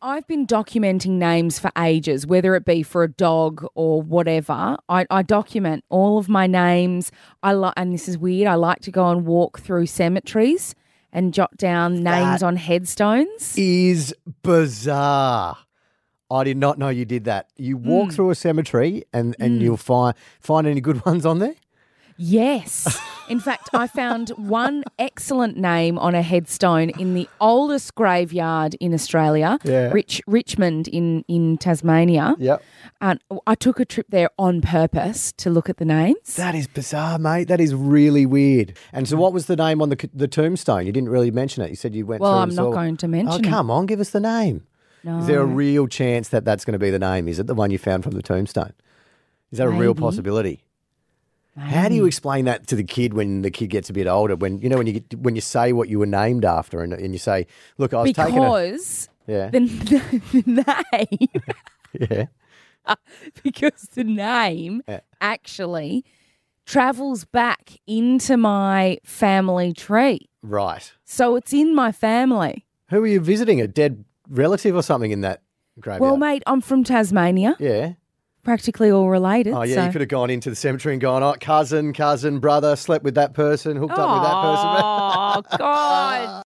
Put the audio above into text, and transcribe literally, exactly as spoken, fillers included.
I've been documenting names for ages, whether it be for a dog or whatever. I, I document all of my names. I like, and this is weird. I like to go and walk through cemeteries and jot down names That on headstones. is bizarre. I did not know you did that. You walk Mm. through a cemetery and, and Mm. you'll find find any good ones on there? Yes. In fact, I found one excellent name on a headstone in the oldest graveyard in Australia, Yeah. Rich, Richmond in, in Tasmania. Yep. And I took a trip there on purpose to look at the names. That is bizarre, mate. That is really weird. And so what was the name on the the tombstone? You didn't really mention it. You said you went Well, through I'm and not saw- going to mention Oh, it. come on. Give us the name. No. Is there a real chance that that's going to be the name? Is it the one you found from the tombstone? Is that a real Maybe. possibility? How do you explain that to the kid when the kid gets a bit older? When you know when you get, when you say what you were named after, and, and you say, "Look, I was taking a Because yeah the, the, the name, yeah because the name Yeah. actually travels back into my family tree. right." So it's in my family. Who are you visiting? A dead relative or something in that graveyard? Well, mate, I'm from Tasmania, yeah. practically all related. Oh yeah, so. you could have gone into the cemetery and gone, "Oh, cousin, cousin, brother, slept with that person, hooked up with that person." Oh, God.